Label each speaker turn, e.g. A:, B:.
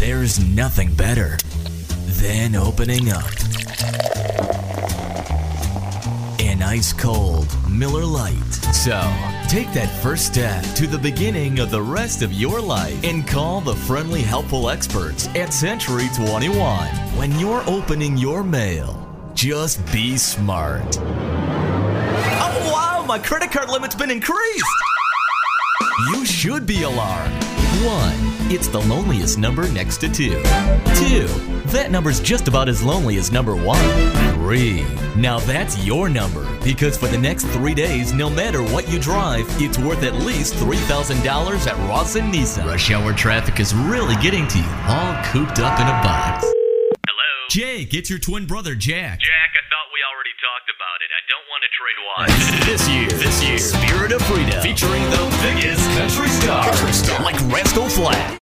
A: There's nothing better than opening up an ice-cold Miller Lite. So, take that first step to the beginning of the rest of your life and call the friendly, helpful experts at Century 21. When you're opening your mail, just be smart. Oh, wow, my credit card limit's been increased. You should be alarmed. 1, it's the loneliest number next to 2. 2, that number's just about as lonely as number 1. 3, now that's your number, because for the next 3 days, no matter what you drive, it's worth at least $3,000 at Ross and Nissan. Rush hour traffic is really getting to you, all cooped up in a box.
B: Hello?
A: Jake, it's your twin brother, Jack.
B: Jack, I thought we already talked about it. I don't want to trade wives.
A: This year, Spirit of Freedom, featuring the biggest country stars, like Rascal Flatts.